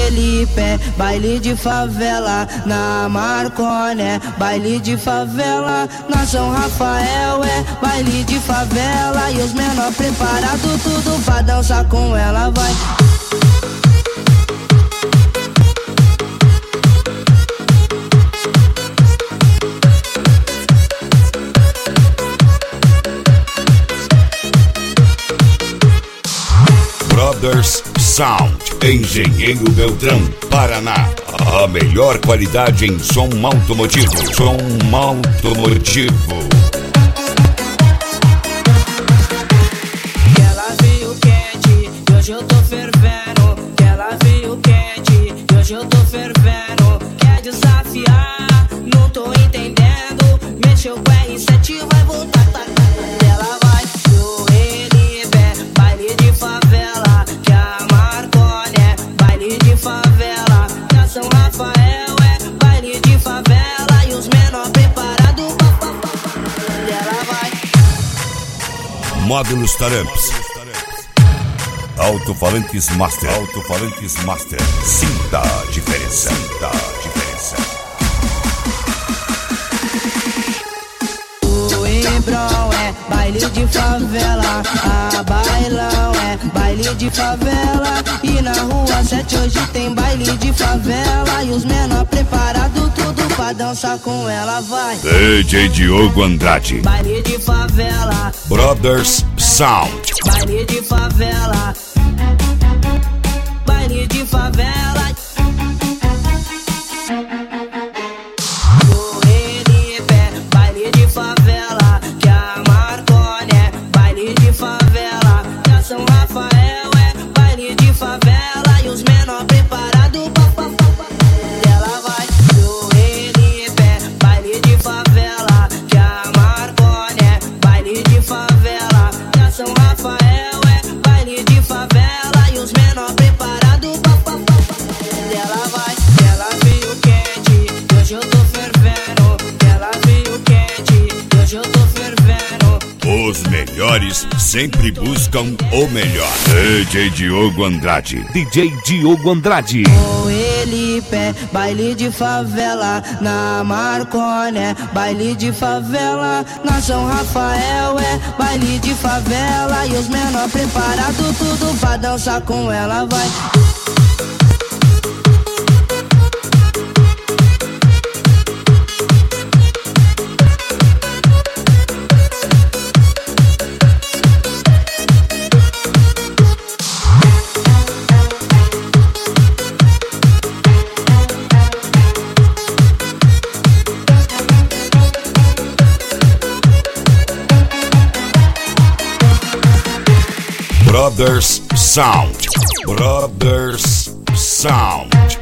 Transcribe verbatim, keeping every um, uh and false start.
Felipe, baile de favela na Marconi, baile de favela na São Rafael, é baile de favela e os menor preparado tudo pra dançar com ela, vai. Brothers Sound, Engenheiro Beltrão, Paraná. A melhor qualidade em som automotivo. Som automotivo. Que ela veio quente, e hoje eu tô fervendo. Que ela veio quente, e hoje eu tô fervendo. Quer desafiar? Não tô entendendo. Mexeu com R sete, vai voltar, tá, tá. Ela vai pro Felipe, baile de favela. Que a Marconi é baile de favela. Na São Rafael é baile de favela. E os menor preparados, ela vai. Módulos Taramps. Alto-falantes Master. Alto-falantes Master. Sinta a diferença. Sinta a diferença. O Embrão é baile de favela. A Bailão é baile de favela. E na rua sete hoje tem baile de favela. E os menor preparado tudo pra dançar com ela, vai. D J Diogo Andrade. Baile de favela. Brothers Sound. Baile de favela. Baile de favela. O Felipe, baile de favela. Que a Marconi é baile de favela. Que a São Rafael é baile de favela. E os menor preparado pra, pra, pra, pra. Ela vai pro Felipe, baile de favela. Que a Marconi é baile de favela. Que a São Rafael é baile de favela. E os menor preparado pra, pra, pra, pra. Ela vai, ela veio quente, e hoje eu tô fervendo. Ela veio quente, e hoje eu tô fervendo. Os melhores sempre buscam o melhor. D J Diogo Andrade. D J Diogo Andrade. O Felipe, baile de favela na Marconi, baile de favela na São Rafael, é baile de favela. E os menor preparado tudo pra dançar com ela, vai. Brothers Sound. Brothers Sound.